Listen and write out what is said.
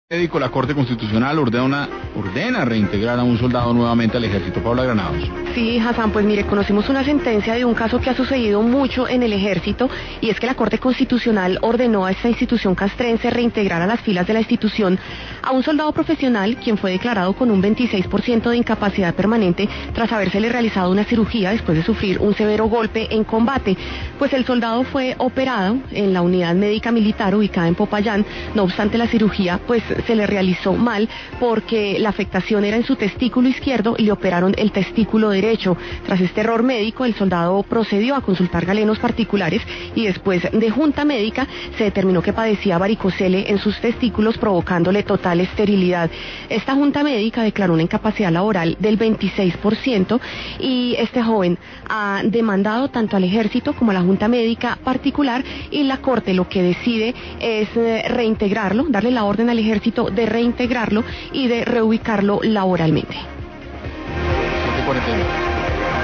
Médico, la Corte Constitucional ordena reintegrar a un soldado nuevamente al ejército. Paula Granados. Sí, Hassan, pues mire, conocimos una sentencia de un caso que ha sucedido mucho en el ejército, y es que la Corte Constitucional ordenó a esta institución castrense reintegrar a las filas de la institución a un soldado profesional quien fue declarado con un 26% de incapacidad permanente tras habérsele realizado una cirugía después de sufrir un severo golpe en combate. Pues el soldado fue operado en la unidad médica militar ubicada en Popayán. No obstante, la cirugía pues se le realizó mal porque la afectación era en su testículo izquierdo y le operaron el testículo derecho. Tras este error médico, el soldado procedió a consultar galenos particulares y después de junta médica se determinó que padecía varicocele en sus testículos, provocándole total esterilidad. Esta junta médica declaró una incapacidad laboral del 26% y este joven ha demandado tanto al ejército como a la junta médica particular, y la Corte lo que decide es reintegrarlo, darle la orden al ejército de reintegrarlo y de reubicarlo laboralmente. 7:41.